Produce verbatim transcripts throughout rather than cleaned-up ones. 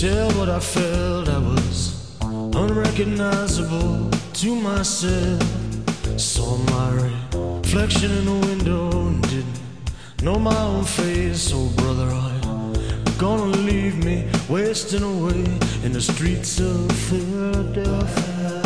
tell what I felt. I was unrecognizable to myself. Saw my reflection in the window and didn't know my own face. Oh brother, are you gonna leave me wasting away in the streets of Philadelphia?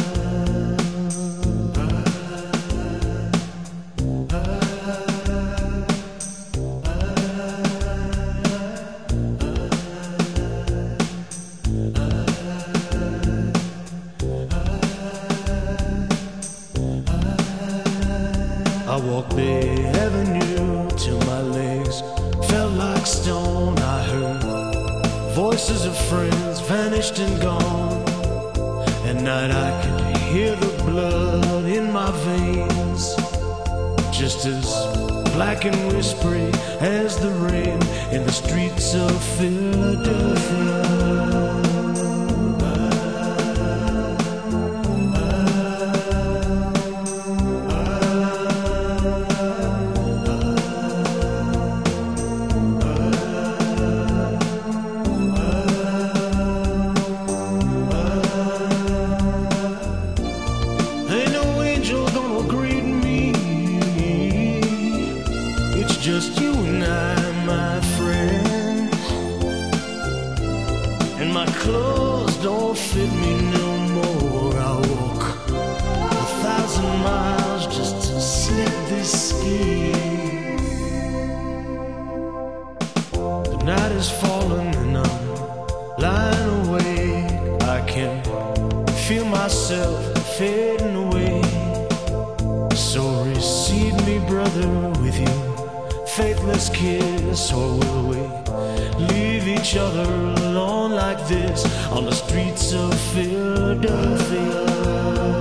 I walked the avenue till my legs felt like stone. I heard voices of friends vanished and gone. At night I could hear the blood in my veins, just as black and whispery as the rain in the streets of Philadelphia. Just you and I, my friend, and my clothes don't fit me no more. I walk a thousand miles just to slip this skin. The night is falling and I'm lying awake. I can feel myself fading away. So receive me, brother, with you faithless kiss, or will we leave each other alone like this on the streets of Philadelphia?